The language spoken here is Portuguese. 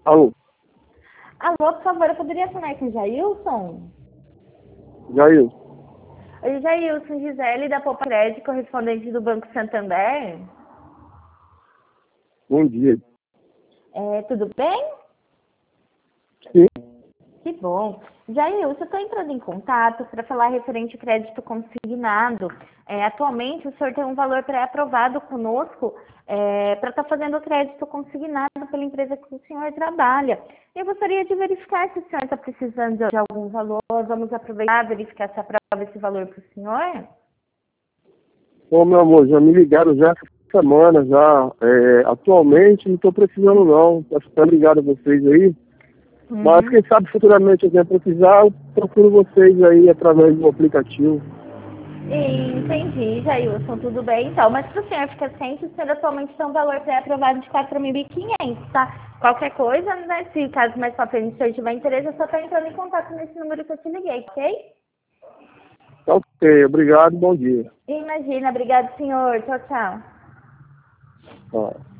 Alô, Alô, por favor, eu poderia falar com o Jailson? Jair. Oi, Jailson, Gisele da Poupa Crédito, correspondente do Banco Santander. Bom dia. Tudo bem? Sim. Que bom. Jailson, eu estou entrando em contato para falar referente ao crédito consignado. Atualmente, o senhor tem um valor pré-aprovado conosco para estar fazendo o crédito consignado pela empresa que o senhor trabalha. Eu gostaria de verificar se o senhor está precisando de algum valor. Vamos aproveitar e verificar se aprova esse valor para o senhor. Bom, meu amor, já me ligaram já essa semana, já. Atualmente não estou precisando não. Peço até obrigado a vocês aí. Mas quem sabe futuramente eu venha precisar, eu procuro vocês aí através do aplicativo. Entendi, Jailson, tudo bem então. Mas para o senhor ficar ciente, o senhor atualmente tem um valor pré-aprovado de 4.500, tá? Qualquer coisa, né? Se caso mais pra frente o senhor tiver interesse, é só estar entrando em contato nesse número que eu te liguei, ok? Ok, obrigado, bom dia. Imagina, obrigado, senhor. Tchau, tchau. Tá.